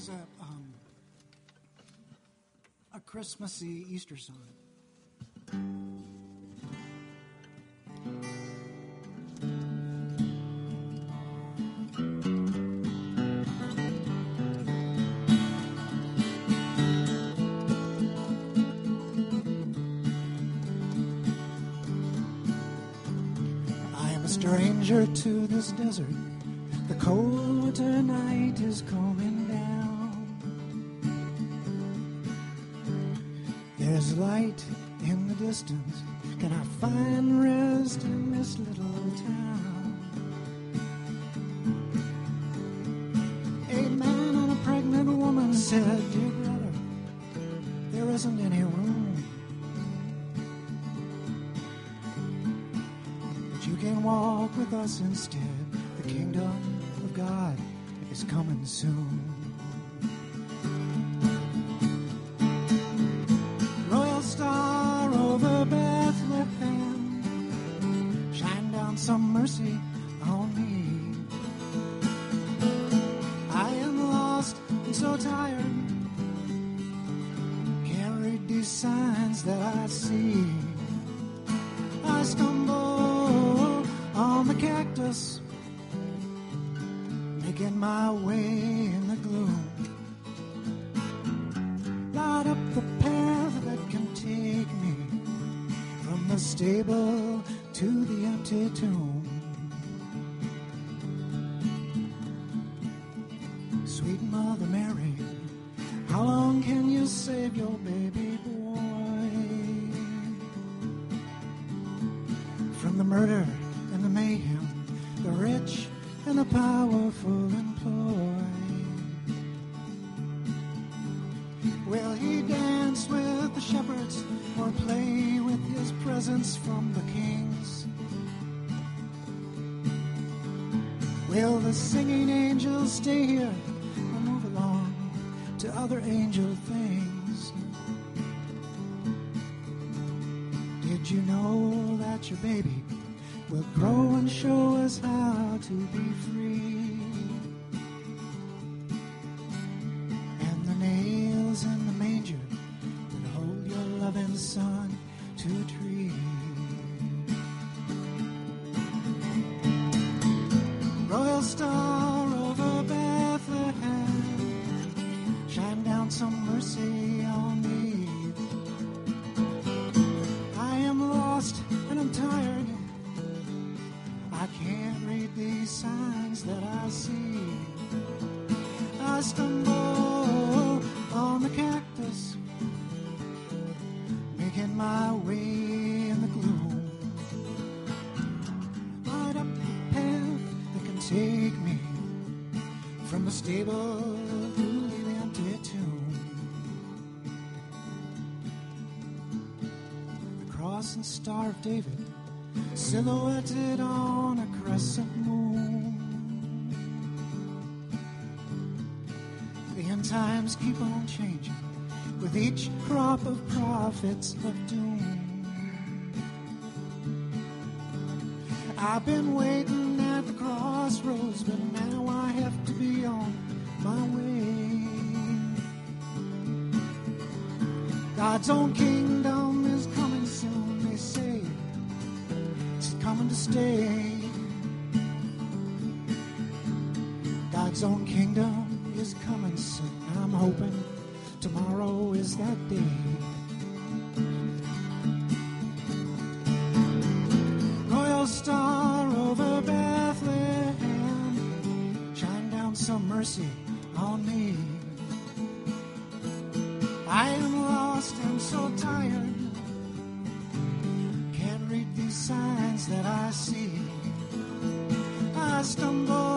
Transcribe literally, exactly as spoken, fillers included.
It's a, um, a Christmassy Easter song. I am a stranger to this desert. The cold winter night is coming down. There's light in the distance. Can I find rest in this little town? A man and a pregnant woman said, dear brother, there isn't any room. But you can walk with us instead. The kingdom of God is coming soon. Royal star over Bethlehem, shine down some mercy on me. I am lost and so tired, can't read these signs that I see. I stumble on the cactus, making my way in the gloom. Light up the path that can take me from the stable to the empty tomb. Sweet Mother Mary, how long can you save your baby boy from the murder and the mayhem, the rich and the powerful employ? Will he dance with the shepherds or play with his presents from the kings? Will the singing angels stay here or move along to other angel things? Did you know that your baby will grow and show us how to be free? And the nails in the manger will hold your loving son to a tree. Royal star over Bethlehem, shine down some mercy on me. I am lost and I'm tired, I can't read these signs that I see. I stumble on the cactus, making my way in the gloom. Light up the path that can take me from the stable to the empty tomb. The cross and star of David, silhouetted on a crescent moon. The end times keep on changing with each crop of prophets of doom. I've been waiting at the crossroads, but now I have to be on my way. God's own kingdom is coming soon, they say. It's coming to stay. God's own kingdom is coming soon. I'm hoping tomorrow is that day. Royal star over Bethlehem, shine down some mercy on me. I am lost and so tired, can't read these signs that I see. I stumble